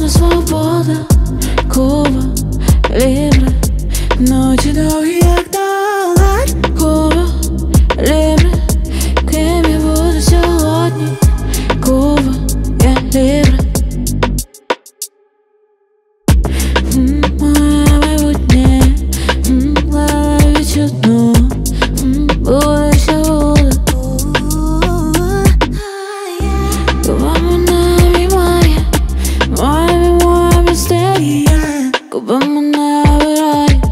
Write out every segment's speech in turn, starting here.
вода, свобода, Куба, Лібре, ночі довгі, як долар. Куба, Лібре, ким я буду сьогодні? Куба, я Лібре. Моє майбутнє, леве відчутно, буде ще буде. Куба мене обіймає, моя містерія. Куба мене обирає.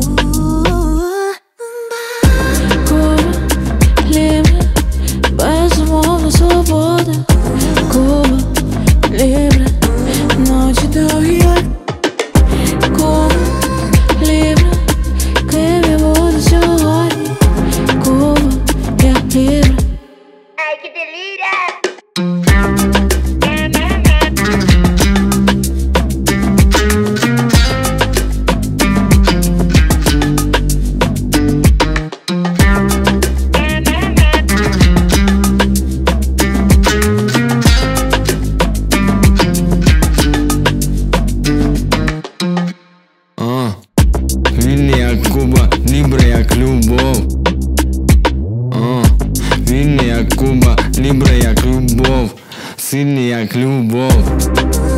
Куба, Лібре, безумовна свобода. Куба, Лібре, ночі довгі, як Куба, Лібре, ким я буду сьогодні? Куба, я Лібре. Ay, que delira! Він як Куба, Лібре як любов. Він як Куба, Лібре як любов, сильний як любов.